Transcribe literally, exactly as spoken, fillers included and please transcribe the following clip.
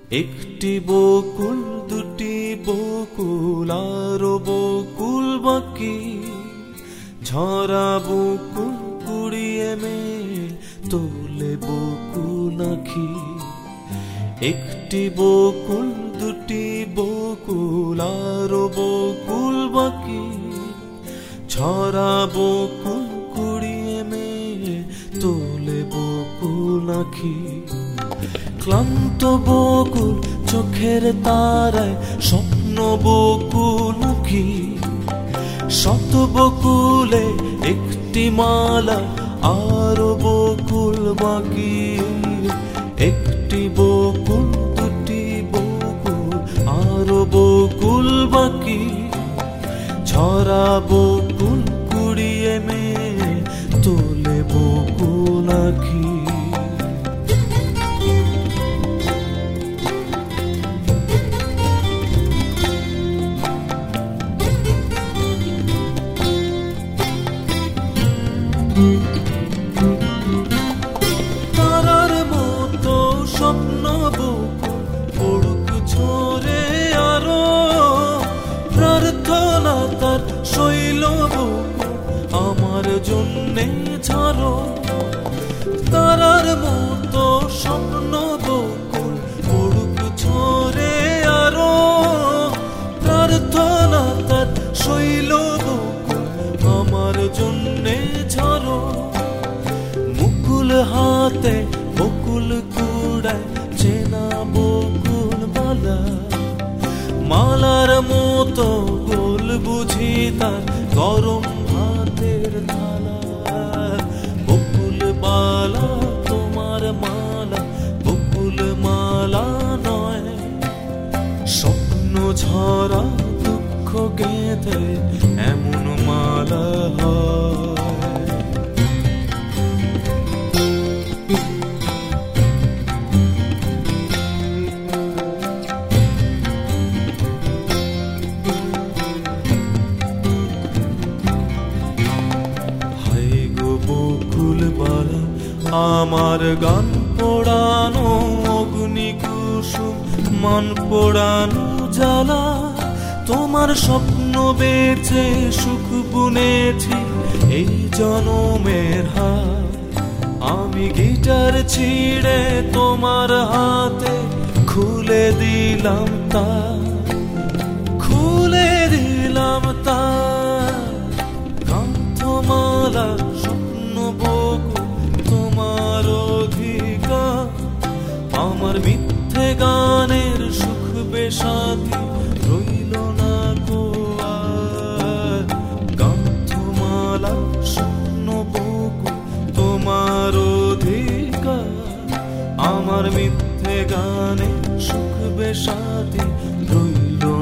একটি বকুল দুটি বকুল আরো বকুল বাকি, ঝরা বকুল কুড়িয়ে মেয়ে তোলে বকুল আঁখি। একটি বকুল দুটি বকুল আরো বকুল বাকি, ঝরা বকুল কুড়িয়ে মেয়ে তোলে বকুল আঁখি। ক্লান্ত বকুল চোখের তারায় স্বপ্ন বকুল আঁখি। শত বকুলে একটি মালা আরো বকুল বাকি। একটি বকুল দুটি বকুল আরো বকুল বাকি, ঝরা বকুল কুড়িয়ে মেয়ে তোলে বকুল আঁখি। তারার মতো স্বপ্ন বকুল পড়ুক ঝরে আরো, প্রার্থনা তার শৈল বকুল আমার জন্যে ঝরো। তারার মতো স্বপ্ন বকুল পড়ুক ঝরে আরো, প্রার্থনা তার শৈল বকুল আমার জন্যে ঝরো। মুকুল হাতে বকুল কুড়ায় চেনা বকুল মালা, মালার মতো গোল বুঝি তার গরম হাতের থালা। বকুল মালা তোমার মালা বকুল মালা নয়, স্বপ্ন ঝরা দুঃখ গেঁথে এমন মালা হয়। আমার গান পোড়ানো অগ্নি কুসুম মান পোড়ানো জ্বালা, তোমার স্বপ্ন বেচে সুখ বুনেছি এই জনমের হাত। আমি গিটার ছিঁড়ে তোমার হাতে খুলে দিলাম তার, খুলে দিলাম তার। কান্থমালা স্বপ্ন বকুল তোমার অধিকার, আমার মিথ্যে গানের সুখ বেসাথী রইল না গো আর। কান্থমালা স্বপ্ন বকুল তোমার অধিকার, আমার মিথ্যে গানের সুখ বেসাথী রইল